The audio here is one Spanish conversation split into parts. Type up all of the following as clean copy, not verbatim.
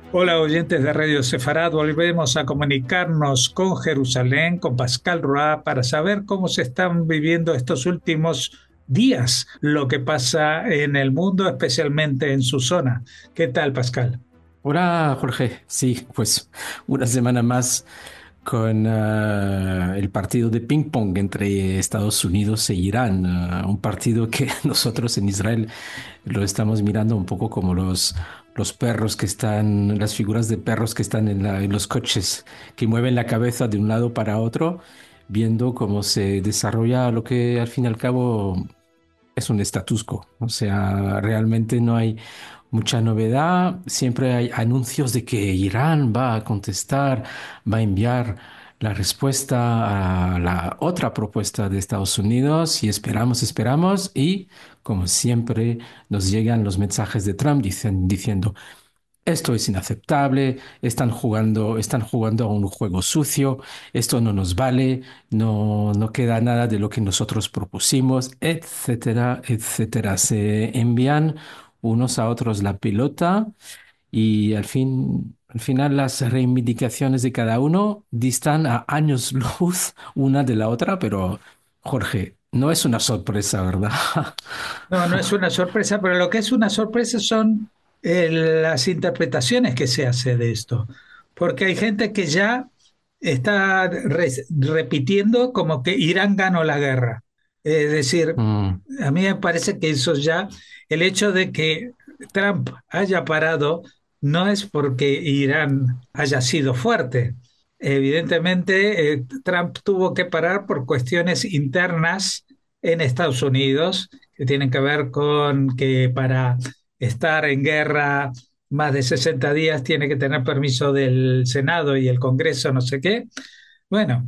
Hola oyentes de Radio Sefarad, volvemos a comunicarnos con Jerusalén, con Pascal Roa, para saber cómo se están viviendo estos últimos días, lo que pasa en el mundo, especialmente en su zona. ¿Qué tal, Pascal? Hola Jorge, sí, pues una semana más con el partido de ping pong entre Estados Unidos e Irán, un partido que nosotros en Israel lo estamos mirando un poco como los perros que están, las figuras de perros que están en los coches, que mueven la cabeza de un lado para otro, viendo cómo se desarrolla lo que al fin y al cabo es un status quo. O sea, realmente no hay mucha novedad. Siempre hay anuncios de que Irán va a contestar, va a enviar la respuesta a la otra propuesta de Estados Unidos y esperamos y como siempre nos llegan los mensajes de Trump diciendo esto es inaceptable, están jugando a un juego sucio, esto no nos vale, no queda nada de lo que nosotros propusimos, etcétera, etcétera. Se envían unos a otros la pelota y al final las reivindicaciones de cada uno distan a años luz una de la otra, pero Jorge, no es una sorpresa, ¿verdad? No, no es una sorpresa, pero lo que es una sorpresa son las interpretaciones que se hace de esto, porque hay gente que ya está repitiendo como que Irán ganó la guerra. Es decir, Mm, a mí me parece que eso ya, el hecho de que Trump haya parado no es porque Irán haya sido fuerte. Evidentemente, Trump tuvo que parar por cuestiones internas en Estados Unidos que tienen que ver con que para estar en guerra más de 60 días tiene que tener permiso del Senado y el Congreso, no sé qué. Bueno,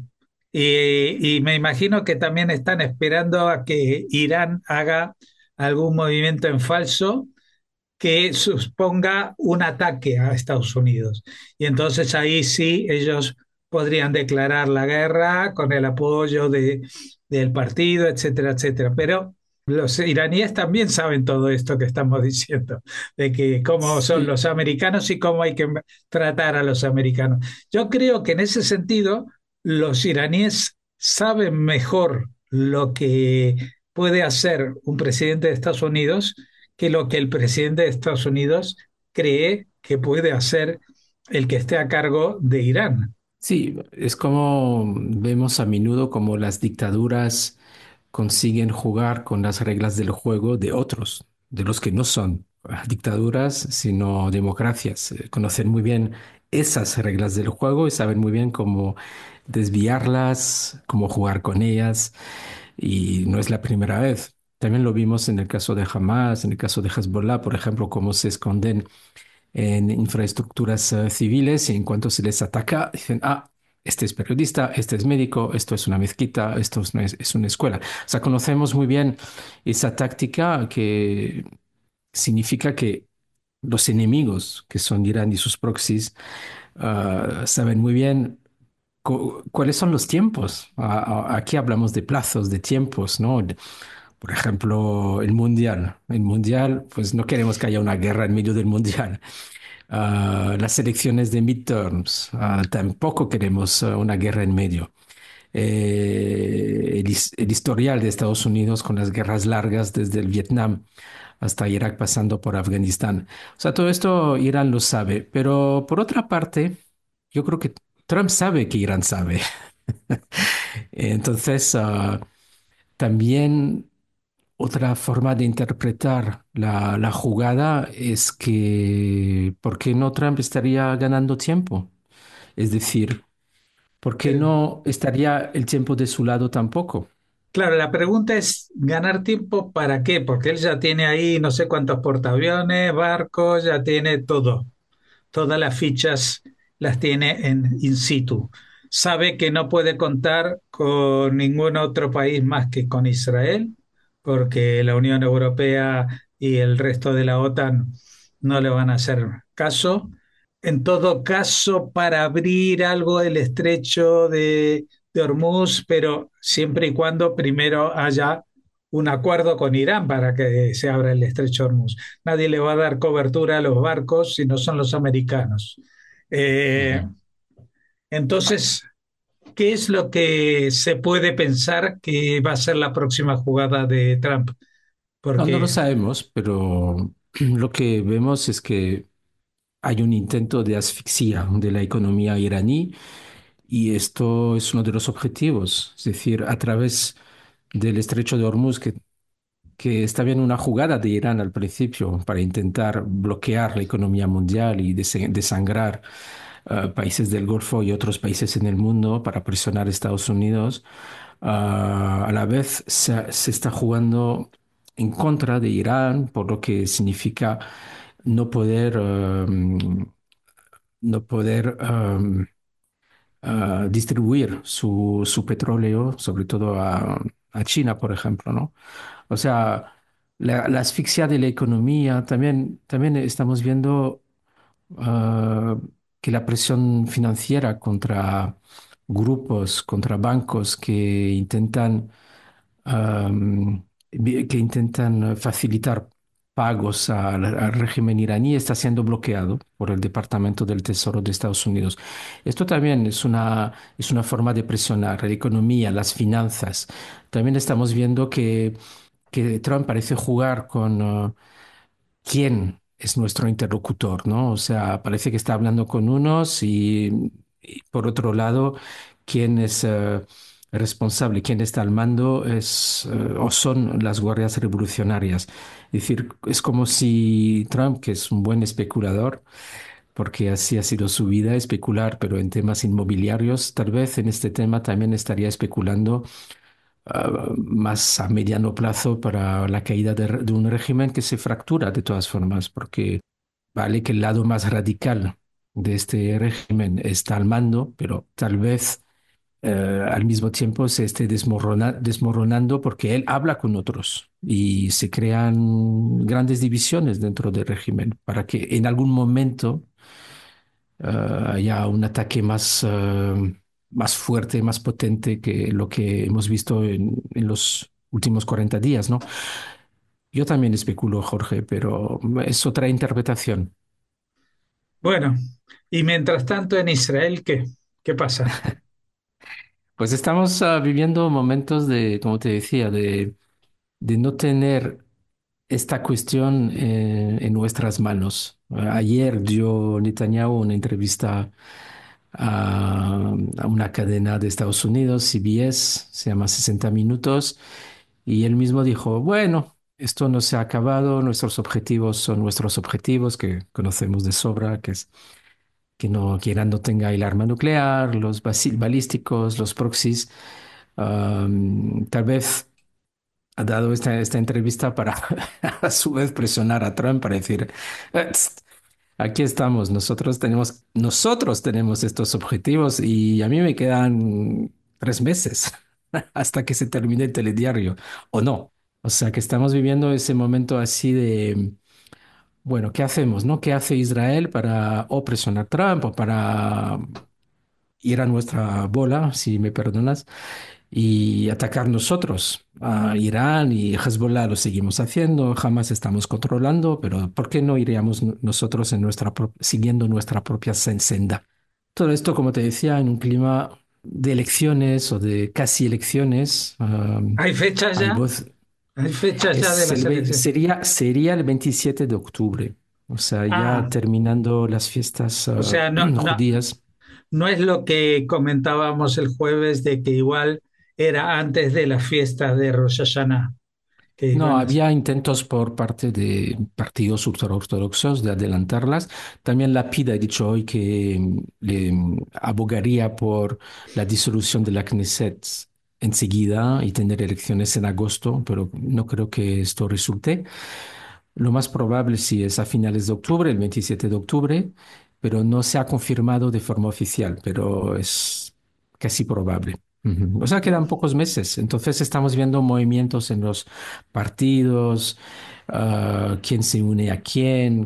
y me imagino que también están esperando a que Irán haga algún movimiento en falso que suponga un ataque a Estados Unidos. Y entonces ahí sí ellos podrían declarar la guerra con el apoyo del partido, etcétera, etcétera. Pero los iraníes también saben todo esto que estamos diciendo, de que cómo son sí. los americanos y cómo hay que tratar a los americanos. Yo creo que en ese sentido los iraníes saben mejor lo que puede hacer un presidente de Estados Unidos que lo que el presidente de Estados Unidos cree que puede hacer el que esté a cargo de Irán. Sí, es como vemos a menudo como las dictaduras consiguen jugar con las reglas del juego de otros, de los que no son dictaduras, sino democracias. Conocen muy bien esas reglas del juego y saben muy bien cómo desviarlas, cómo jugar con ellas, y no es la primera vez. También lo vimos en el caso de Hamas, en el caso de Hezbollah, por ejemplo, cómo se esconden en infraestructuras civiles y en cuanto se les ataca, dicen, ah, este es periodista, este es médico, esto es una mezquita, es una escuela. O sea, conocemos muy bien esa táctica que significa que los enemigos, que son Irán y sus proxies, saben muy bien cuáles son los tiempos. Aquí hablamos de plazos, de tiempos, ¿no? Por ejemplo, el mundial. El mundial, pues no queremos que haya una guerra en medio del mundial. Las elecciones de midterms, tampoco queremos una guerra en medio. El historial de Estados Unidos con las guerras largas desde el Vietnam hasta Irak pasando por Afganistán. O sea, todo esto Irán lo sabe, pero por otra parte, yo creo que Trump sabe que Irán sabe. Entonces, también otra forma de interpretar la jugada es que, ¿por qué no Trump estaría ganando tiempo? Es decir, ¿por qué Eh, no estaría el tiempo de su lado tampoco? claro, la pregunta es ganar tiempo para qué, porque él ya tiene ahí no sé cuántos portaaviones, barcos, ya tiene todo, todas las fichas las tiene en in situ. Sabe que no puede contar con ningún otro país más que con Israel, porque la Unión Europea y el resto de la OTAN no le van a hacer caso. En todo caso, para abrir algo el estrecho de Hormuz, pero siempre y cuando primero haya un acuerdo con Irán para que se abra el estrecho de Hormuz. Nadie le va a dar cobertura a los barcos si no son los americanos. Eh, Ujú. entonces, ¿qué es lo que se puede pensar que va a ser la próxima jugada de Trump? No, no lo Porque sabemos, pero lo que vemos es que hay un intento de asfixia de la economía iraní y esto es uno de los objetivos, es decir, a través del estrecho de Hormuz, que está bien una jugada de Irán al principio para intentar bloquear la economía mundial y desangrar países del Golfo y otros países en el mundo para presionar a Estados Unidos. A la vez se está jugando en contra de Irán, por lo que significa no poder, no poder distribuir su petróleo, sobre todo a China, por ejemplo, ¿no? O sea, la asfixia de la economía, también estamos viendo ah, que la presión financiera contra grupos, contra bancos que intentan facilitar pagos al régimen iraní está siendo bloqueado por el Departamento del Tesoro de Estados Unidos. Esto también es una forma de presionar la economía, las finanzas. También estamos viendo que Trump parece jugar con quién es nuestro interlocutor, ¿no? O sea, parece que está hablando con unos y por otro lado, quién es responsable, quién está al mando o son las guardias revolucionarias. Es decir, es como si Trump, que es un buen especulador, porque así ha sido su vida, especular, pero en temas inmobiliarios, tal vez en este tema también estaría especulando más a mediano plazo para la caída de un régimen que se fractura de todas formas, porque vale que el lado más radical de este régimen está al mando, pero tal vez al mismo tiempo se esté desmoronando porque él habla con otros y se crean grandes divisiones dentro del régimen para que en algún momento haya un ataque más fuerte, más potente que lo que hemos visto en los últimos 40 días, ¿no? Yo también especulo, Jorge, pero es otra interpretación. bueno, y mientras tanto en Israel, ¿qué pasa? Pues estamos viviendo momentos de, como te decía, de no tener esta cuestión en nuestras manos. Ayer dio Netanyahu una entrevista a una cadena de Estados Unidos, CBS, se llama 60 Minutos, y él mismo dijo, bueno, esto no se ha acabado, nuestros objetivos son nuestros objetivos, que conocemos de sobra, que es que Irán no tenga el arma nuclear, los balísticos, los proxies. Tal vez ha dado esta entrevista para a su vez presionar a Trump para decir, "Tst, aquí estamos, nosotros tenemos estos objetivos y a mí me quedan 3 meses hasta que se termine el telediario, o no. O sea que estamos viviendo ese momento así de, bueno, ¿qué hacemos, no? ¿Qué hace Israel para o presionar a Trump o para ir a nuestra bola, si me perdonas, y atacar nosotros? A Irán y Hezbollah lo seguimos haciendo, jamás estamos controlando, pero ¿por qué no iríamos nosotros siguiendo nuestra propia senda? Todo esto, como te decía, en un clima de elecciones o de casi elecciones, ¿Hay fechas hay ya? voz, ¿Hay fechas ya de la selección? sería el 27 de octubre, o sea, ya Ah, terminando las fiestas o sea, judías. no es lo que comentábamos el jueves de que igual era antes de las fiestas de Rosh Hashanah, que No, iban a ser. había intentos por parte de partidos ultraortodoxos de adelantarlas. También la PIDE ha dicho hoy que abogaría por la disolución de la Knesset enseguida y tener elecciones en agosto, pero no creo que esto resulte. Lo más probable sí es a finales de octubre, el 27 de octubre, pero no se ha confirmado de forma oficial, pero es casi probable. Ujú. O sea, quedan pocos meses. Entonces estamos viendo movimientos en los partidos, quién se une a quién,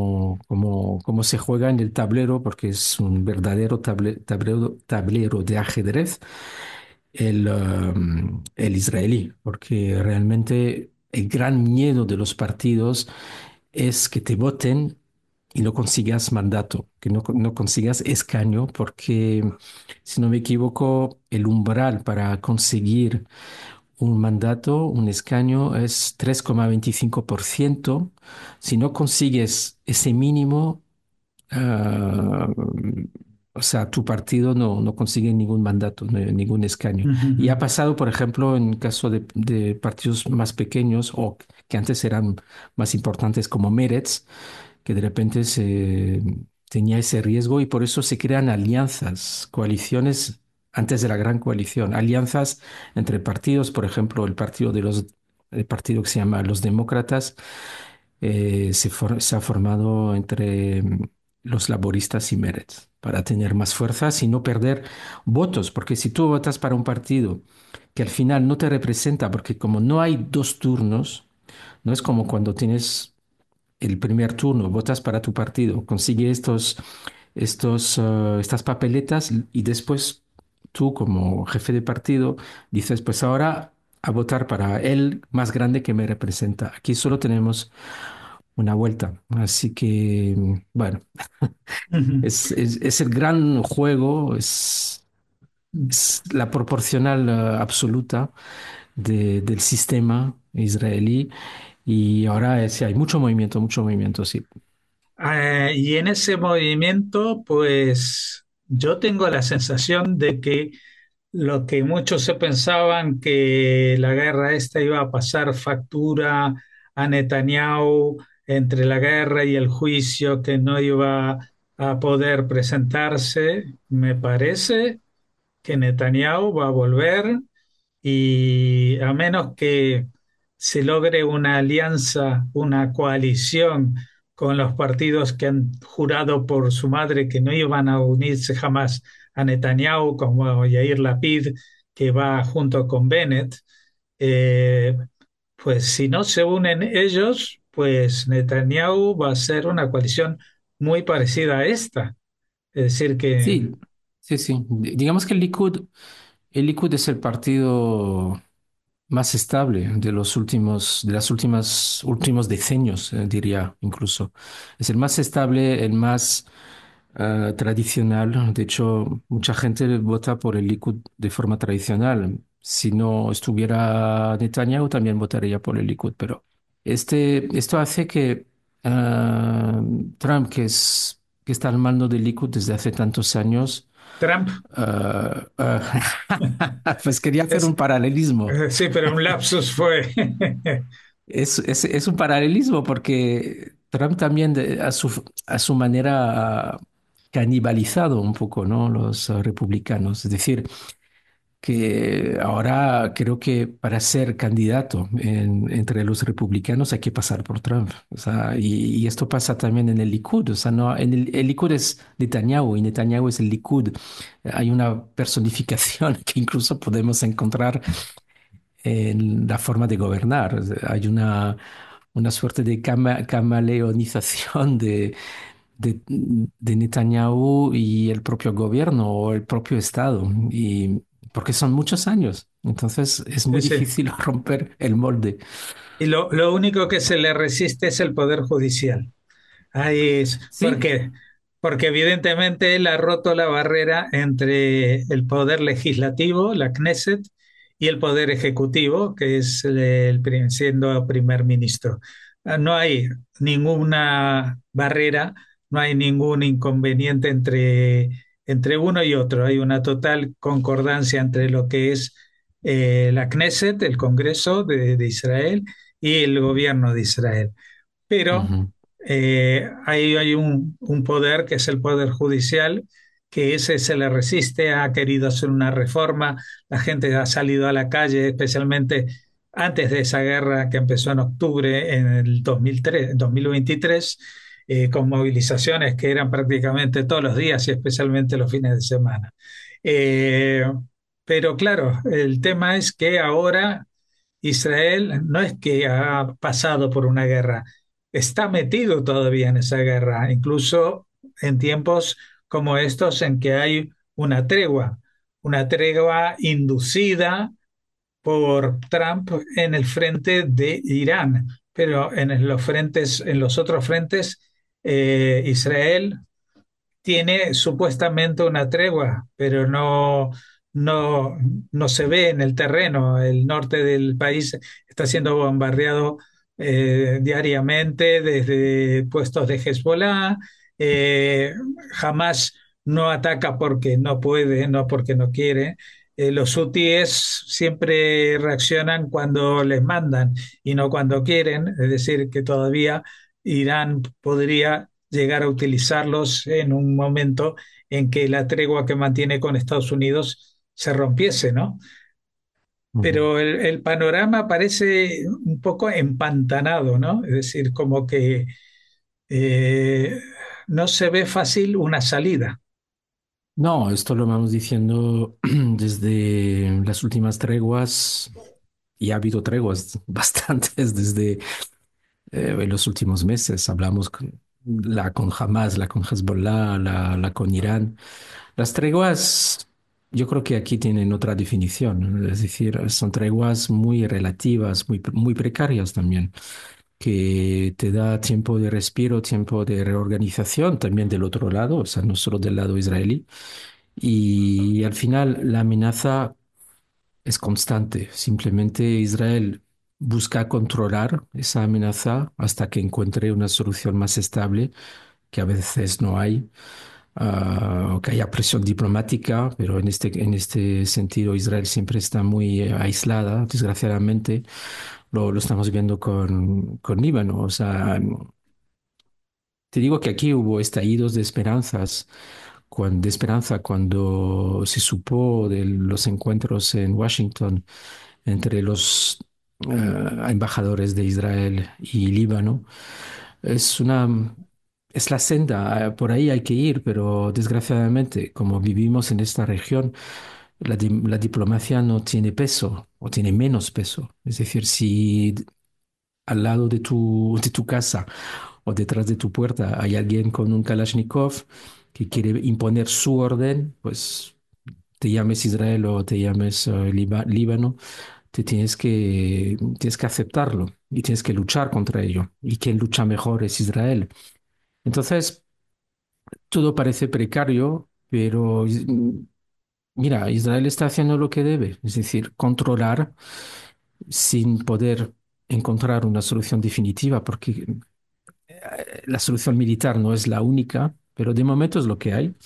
cómo se juega en el tablero, porque es un verdadero tablero de ajedrez. el israelí, porque realmente el gran miedo de los partidos es que te voten y no consigas mandato, que no consigas escaño, porque si no me equivoco, el umbral para conseguir un mandato, un escaño es 3,25%. Si no consigues ese mínimo, ah, o sea, tu partido no consigue ningún mandato, ningún escaño. Y ha pasado, por ejemplo, en caso de partidos más pequeños o que antes eran más importantes como Meretz, que de repente tenía ese riesgo y por eso se crean alianzas, coaliciones antes de la gran coalición, alianzas entre partidos, por ejemplo, el partido que se llama Los Demócratas, se ha formado entre los laboristas y Meretz para tener más fuerzas y no perder votos, porque si tú votas para un partido que al final no te representa, porque como no hay dos turnos, no es como cuando tienes el primer turno, votas para tu partido, consigue estas papeletas y después tú como jefe de partido dices, pues ahora a votar para el más grande que me representa. Aquí solo tenemos una vuelta, así que bueno, es el gran juego, es la proporcional absoluta del sistema israelí y ahora sí, hay mucho movimiento, sí. Y en ese movimiento, pues yo tengo la sensación de que lo que muchos se pensaban que la guerra esta iba a pasar factura a Netanyahu entre la guerra y el juicio, que no iba a poder presentarse, me parece que Netanyahu va a volver y a menos que se logre una alianza, una coalición con los partidos que han jurado por su madre que no iban a unirse jamás a Netanyahu, como Yair Lapid, que va junto con Bennett, eh, pues si no se unen ellos, pues Netanyahu va a ser una coalición muy parecida a esta. Es decir, que Sí, sí, sí. Digamos que el Likud es el partido más estable de las últimos decenios, diría incluso. Es el más estable, el más tradicional. De hecho, mucha gente vota por el Likud de forma tradicional. Si no estuviera Netanyahu, también votaría por el Likud. Pero esto hace que ah, Trump, que está al mando del Likud desde hace tantos años, Trump pues quería hacer es, un paralelismo. sí, pero un lapsus fue. Es un paralelismo porque Trump también a su manera ha canibalizado un poco, ¿no? Los republicanos. Es decir, que ahora creo que para ser candidato entre los republicanos hay que pasar por Trump. O sea, y esto pasa también en el Likud. O sea, no, el Likud es Netanyahu y Netanyahu es el Likud. Hay una personificación que incluso podemos encontrar en la forma de gobernar. O sea, hay una suerte de camaleonización de Netanyahu y el propio gobierno o el propio Estado, y porque son muchos años, entonces es Sí, muy sí. difícil romper el molde. Y lo único que se le resiste es el Poder Judicial. Ahí es, ¿por Sí, qué? Porque evidentemente él ha roto la barrera entre el poder legislativo, la Knesset, y el poder ejecutivo, que es siendo primer ministro. No hay ninguna barrera, no hay ningún inconveniente entre uno y otro. Hay una total concordancia entre lo que es la Knesset, el Congreso de Israel, y el gobierno de Israel. Pero ujú, ahí hay un poder que es el poder judicial, que ese se le resiste, ha querido hacer una reforma, la gente ha salido a la calle, especialmente antes de esa guerra que empezó en octubre en el 2023, con movilizaciones que eran prácticamente todos los días y especialmente los fines de semana. Eh, pero claro, el tema es que ahora Israel no es que ha pasado por una guerra, está metido todavía en esa guerra, incluso en tiempos como estos en que hay una tregua. una tregua inducida por Trump en el frente de Irán, pero en los otros frentes, Israel tiene supuestamente una tregua, pero no, no se ve en el terreno. El norte del país está siendo bombardeado diariamente desde puestos de Hezbollah. Eh, Jamás no ataca porque no puede, no porque no quiere. Los hutíes siempre reaccionan cuando les mandan y no cuando quieren, es decir, que todavía Irán podría llegar a utilizarlos en un momento en que la tregua que mantiene con Estados Unidos se rompiese, ¿no? Ujú. Pero el panorama parece un poco empantanado, ¿no? Es decir, como que eh, no se ve fácil una salida. No, esto lo vamos diciendo desde las últimas treguas y ha habido treguas bastantes desde en los últimos meses. Hablamos la con Hamas, la con Hezbollah, la con Irán. Las treguas, yo creo que aquí tienen otra definición, ¿no? Es decir, son treguas muy relativas, muy precarias también, que te da tiempo de respiro, tiempo de reorganización también del otro lado, o sea, no solo del lado israelí. Y al final la amenaza es constante. Simplemente Israel busca controlar esa amenaza hasta que encuentre una solución más estable, que a veces no hay, o que haya presión diplomática, pero en este sentido Israel siempre está muy aislada, desgraciadamente. Lo estamos viendo con Líbano. O sea, te digo que aquí hubo estallidos de esperanzas de esperanza cuando se supo de los encuentros en Washington entre los embajadores de Israel y Líbano. Es una, es la senda, por ahí hay que ir, pero desgraciadamente, como vivimos en esta región, la diplomacia no tiene peso o tiene menos peso. Es decir, si al lado de tu casa o detrás de tu puerta hay alguien con un Kalashnikov que quiere imponer su orden, pues te llames Israel o te llames Líbano, tienes que aceptarlo y tienes que luchar contra ello. Y quien lucha mejor es Israel. Entonces, todo parece precario, pero mira, Israel está haciendo lo que debe, es decir, controlar sin poder encontrar una solución definitiva, porque la solución militar no es la única, pero de momento es lo que hay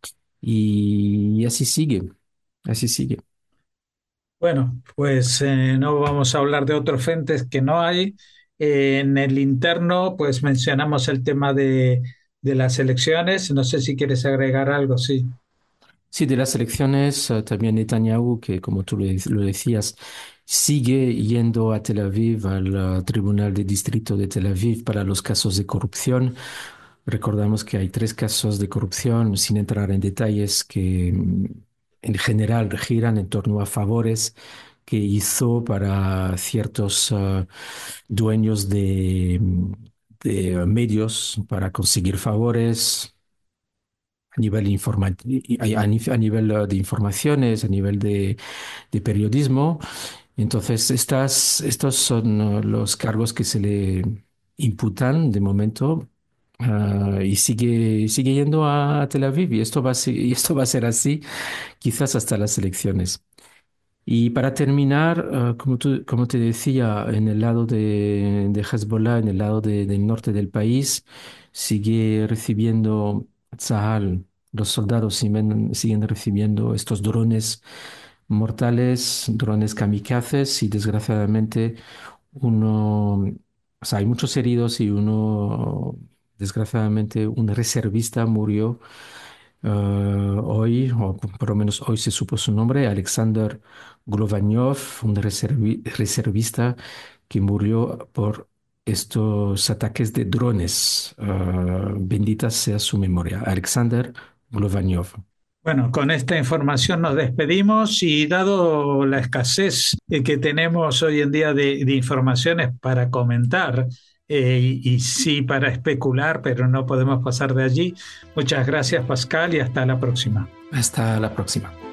y así sigue, así sigue. Bueno, pues no vamos a hablar de otros frentes que no hay. En el interno, pues mencionamos el tema de las elecciones. No sé si quieres agregar algo, sí. Sí, de las elecciones, también Netanyahu, que como tú lo decías, sigue yendo a Tel Aviv, al Tribunal de Distrito de Tel Aviv para los casos de corrupción. Recordamos que hay tres casos de corrupción, sin entrar en detalles, que en general giran en torno a favores que hizo para ciertos dueños de medios para conseguir favores a nivel, a nivel de informaciones, a nivel de periodismo. Entonces, estos son los cargos que se le imputan de momento. Y sigue yendo a Tel Aviv y y esto va a ser así quizás hasta las elecciones. Y para terminar, como te decía, en el lado de Hezbollah, en el lado del norte del país, sigue recibiendo Tzahal, los soldados siguen recibiendo estos drones mortales, drones kamikazes, y desgraciadamente o sea, hay muchos heridos y desgraciadamente, un reservista murió hoy, o por lo menos hoy se supo su nombre, Alexander Glovanyov, un reservista que murió por estos ataques de drones. Bendita sea su memoria. Alexander Glovanyov. Bueno, con esta información nos despedimos y dado la escasez que tenemos hoy en día de informaciones para comentar y sí para especular, pero no podemos pasar de allí. Muchas gracias, Pascal, y hasta la próxima. Hasta la próxima.